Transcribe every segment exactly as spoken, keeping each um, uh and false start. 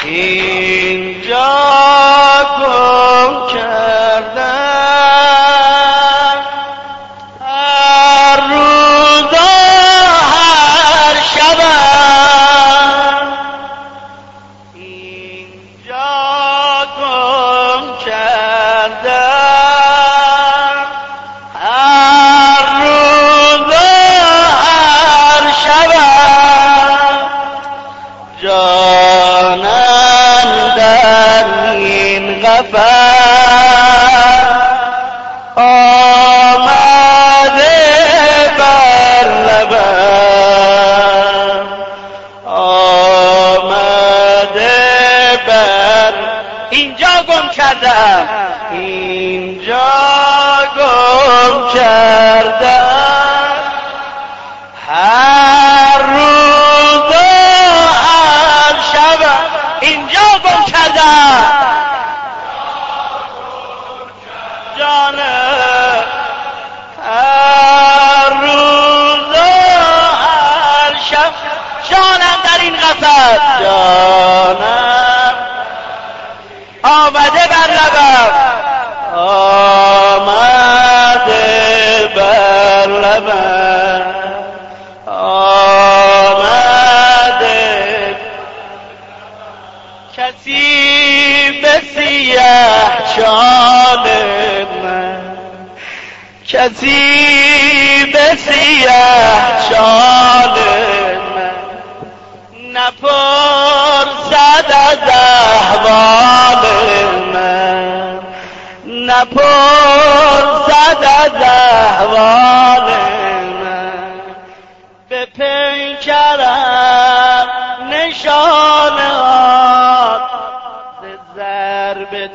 اینجا گم کردم هر روز و هر شبم، اینجا گم کردم هر روز و هر شبم، جانم در این قفس آمده بر لبم، آمده بر اینجا گم کردم، اینجا گم کردم هر روز و هر شب، اینجا گم کردم جانم هر روز و هر شب، جانم در این قفس، جانم آمده بر لبم، آمده بر لبم، آمده کسی به سیه چال من، کسی به سیه چال من نپرسد از احوال من، نپرسد از احوال من، به پیکرم نشانات ز ضرب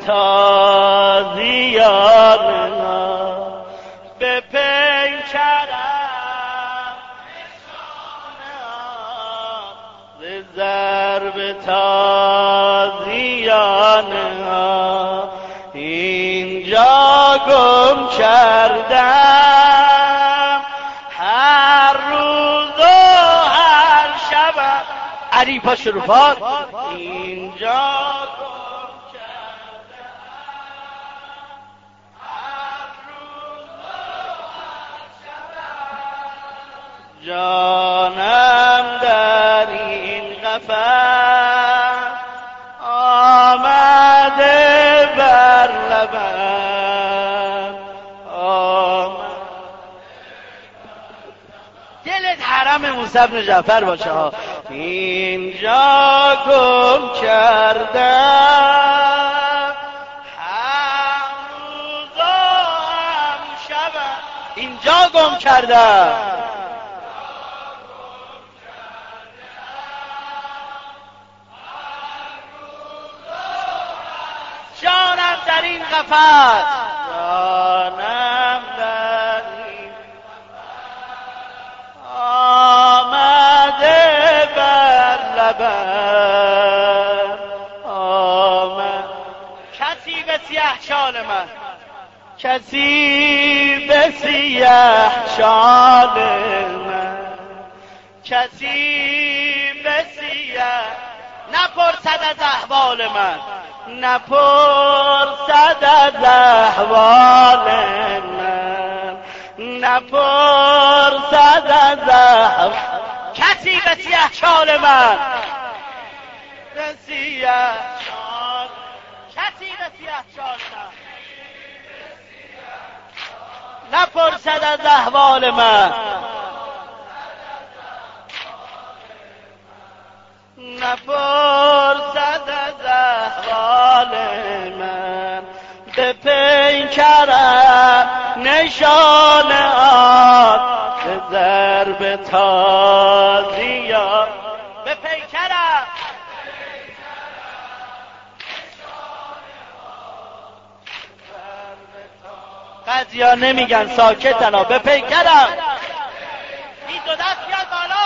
تازیان ها، به پیکرم نشانات ز ضرب تازیان ها، اینجا گم کردم هر روز و هر شب، علی پاش رفات، اینجا گم کردم هر روز و هر شب، جانم در این قفس آمده بر لبم، آمده دلت حرم موسی بن جعفر باشه ها، اینجا گم کردم هر روز و هم شب، اینجا گم کردم جانم در این قفس، جانم در این آمده بر لبم، آمد کسی به سیه چال من، کسی به سیه چال من، کسی به سیه نپرسد از احوال من، نپرسد از احوال من، نپرسد از احوال کسی به سیه چال من، به سیه چال کسی به سیه چال من، نپرسد از احوال من، نپرسد از احوال من، به پیکرم نشان آن به ضرب تازیان، به پیکرم قضیا نمیگن ساکتنا، به پیکرم این دو دست بیاد بالا،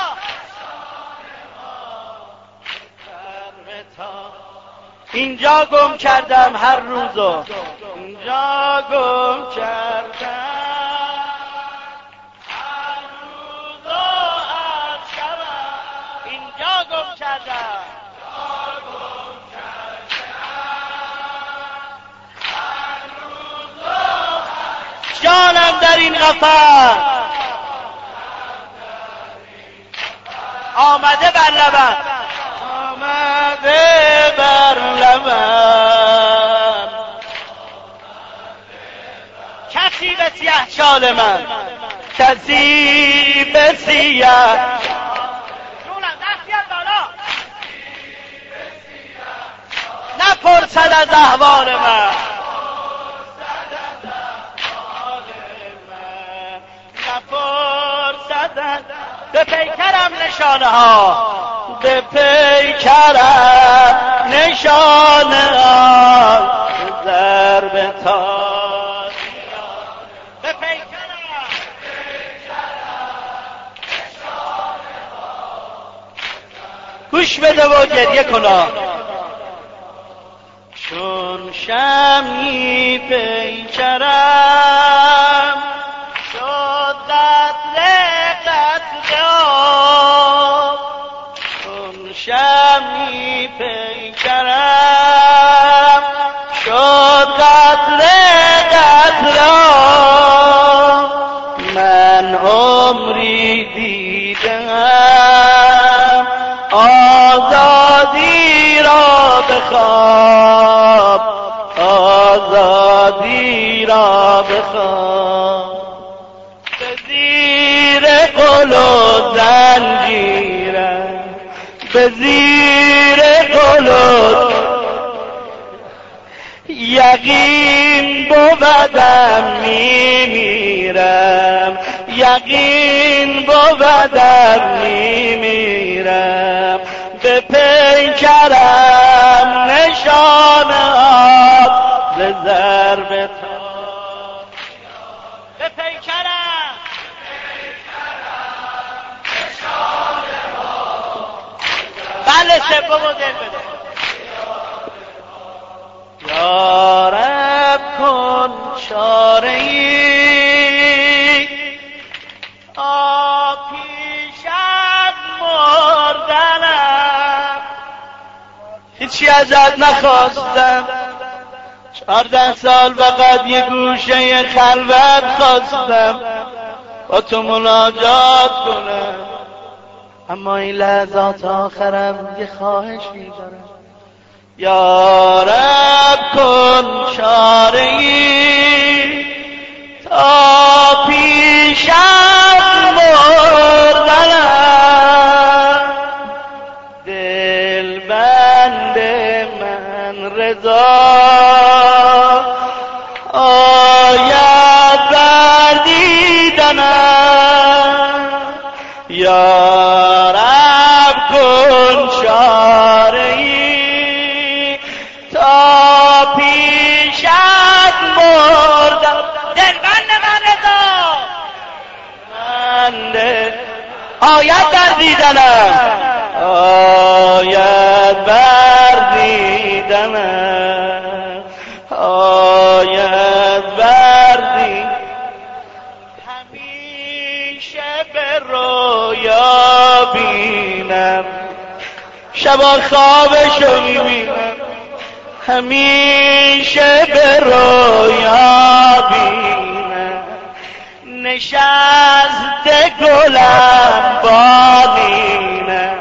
اینجا گم کردم هر روزو، اینجا گم کردم هر روزو هر شب، اینجا گم کردم باشم در این قفس، آمده بر لبم، آمده بر لبم کسی به سیه شال من، کسی به سیه نپرسد از احوال من، نپرسد به پیکرم نشانه ها، به پیکرم نشانه ها، ضرب تاز به پیکرم گوش بده و گریه کنا. چون شمعی پیکرم شد قطره قطره آب، چون شمعی پیکرم شد قطره قطره آب، من عمری دیدم آزادی را بخواب، آزادی را بخواب، به زیر قل و زنجیرم، به زیر قل و یقین بودم میمیرم، یقین بودم میمیرم، به پیکرم نشانه آب ز ضرب تاز به پیکرم نشانه آب. بله سوم و دل بده. یا رب کن چاره‌ای آپیش از مردنم، هیچی ازت نخواستم، چهارده سال فقط یه گوشه خلوت خواستم با تو مناجات کنم، اما این لحظات آخرم یه خواهشی دارم. یا رب کن چاره‌ای تا پیش از مردنم، دل بند من رضا آید بر دیدنم، یا رب کن چاره‌ای تا پیش از مردن، دلبند من رضا بند آید بر دیدنم، آید بر دیدنم، آید بر دیدنم، همیشه به رویا بینم، شبا خوابشو میبینم، همیشه به رویا بینم، نشست گلم بالینم،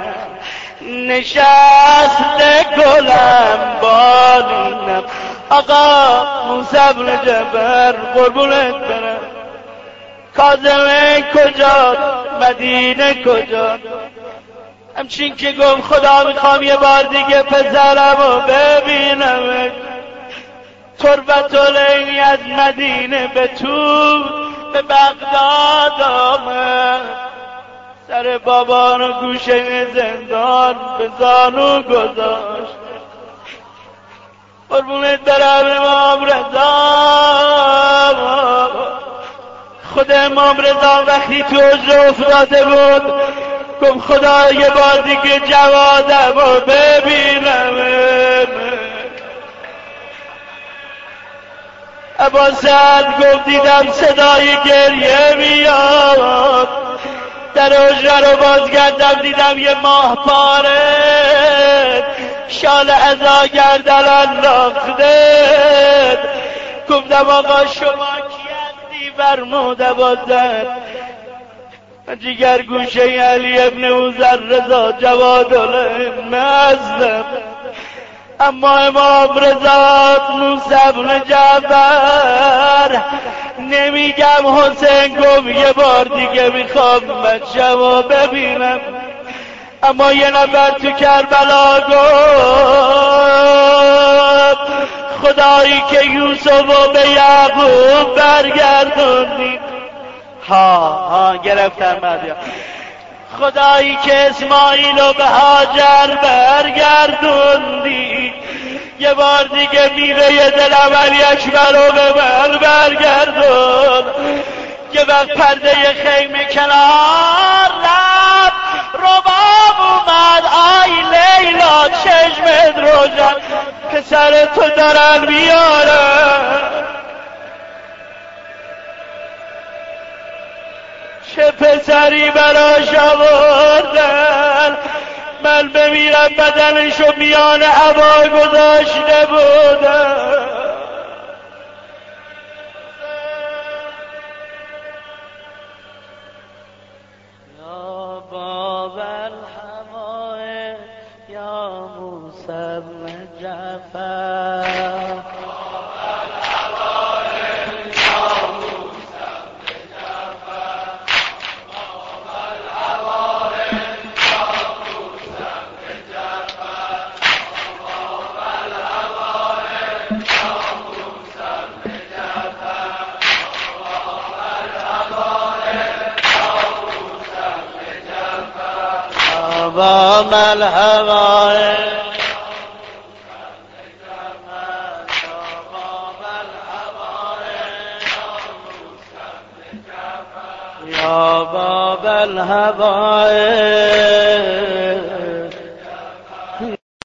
نشست گلم بالینم. آقا موسی بن جبر قربونت برم، کاظمه کجا، مدینه کجا؟ همچین که گفت خدا میخوام یه بار دیگه پسرمو ببینم، تربت العینی از مدینه به تو به بغداد آمد، سر بابانو گوشه زندان به زانو گذاشت. قربونت برم امام رضا، خود امام رضا وقتی تو حجره افتاده بود گفت خدا یه بار دیگه جوادم رو ببینم. ابا سعد گفت دیدم صدای گریه میاد، در حجره رو باز کردم دیدم یه ماه پاره شال عزا گردن انداخته. گفتم آقا شما کی هستی فرموده بودن جگر گوشه علی ابن اوزر رضا جواد المظلم. اما امام رضا موسی ابن جعفر نمیگم حسین گفت یه بار دیگه میخوام بچه‌مو ببینم. اما یه نفر تو کربلا گفت خدایی که یوسفو به یعقوب برگردوندی. ها ها گرفتم بعدیا. خدایی که اسماعیلو به هاجر برگردوندی یه بار دیگه میوه دلم علی اکبرو به من برگردون. یه وقت پرده خیمه کنار رفت رباب اومد آی لیلا چشمت روشن پسر تو دارن بیارن. چه پسری براش آوردن من بمیرم بدنشو میان هوا گذاشته بودم. یا باب الهوای یا موسی بن جعفر باب الهوای یا باب الهوای